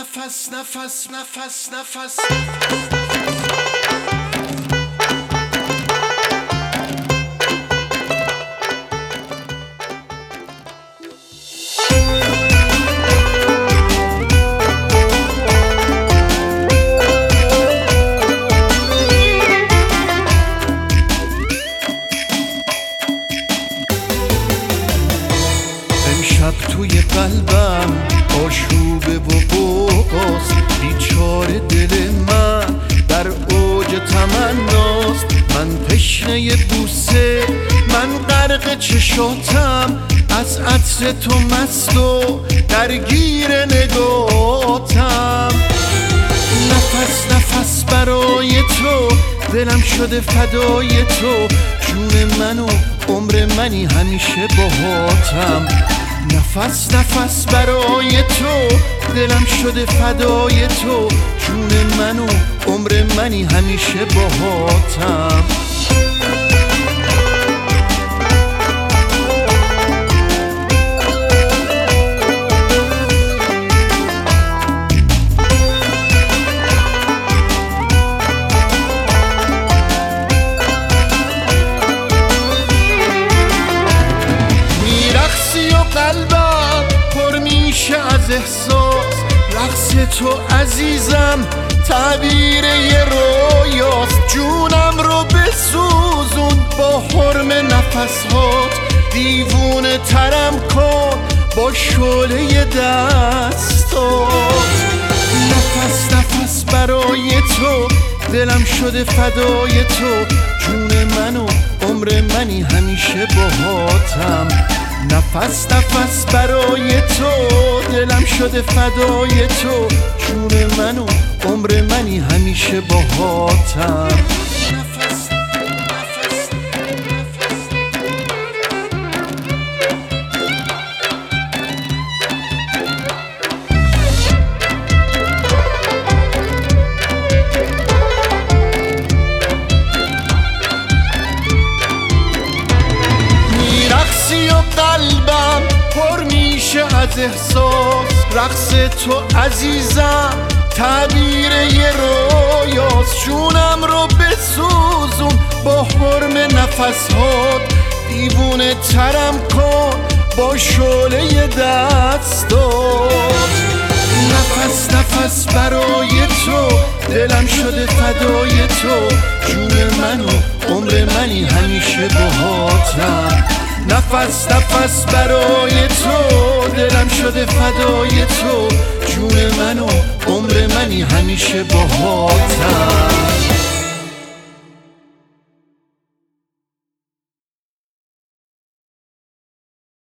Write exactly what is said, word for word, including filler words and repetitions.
نفس نفس نفس نفس امشب توی قلبم آشوبه و بغاست، بیچاره دل من در اوج تمناست. من تشنه بوسه، من غرق چشاتم، از عطر تو مست و درگیر نگاتم. نفس نفس برای تو، دلم شده فدای تو، جون من و عمر منی همیشه باهاتم. نفس نفس برای تو، دلم شده فدای تو، جون من و عمر منی همیشه باهاتم. قلبم پر میشه از احساس، رقص تو عزیزم تعبیر یه رویاست. جونم رو بسوزون با حرم نفسهات، دیوونه ترم کن با شعله دستات. نفس نفس برای تو، دلم شده فدای تو، جون من و عمر منی همیشه باهاتم. نفس نفس برای تو، دلم شده فدای تو، جون من و عمر منی همیشه باهاتم. قلبم پر میشه از احساس، رقص تو عزیزم تعبیر یه رویاست. جونم رو بسوزون با حرم نفسهات، دیوونه ترم کن با شعله دستات. نفس نفس برای تو، دلم شده فدای تو، جون من و عمر منی همیشه باهاتم. نفس نفس برای تو، دلم شده فدای تو، جون من و عمر منی همیشه باهات.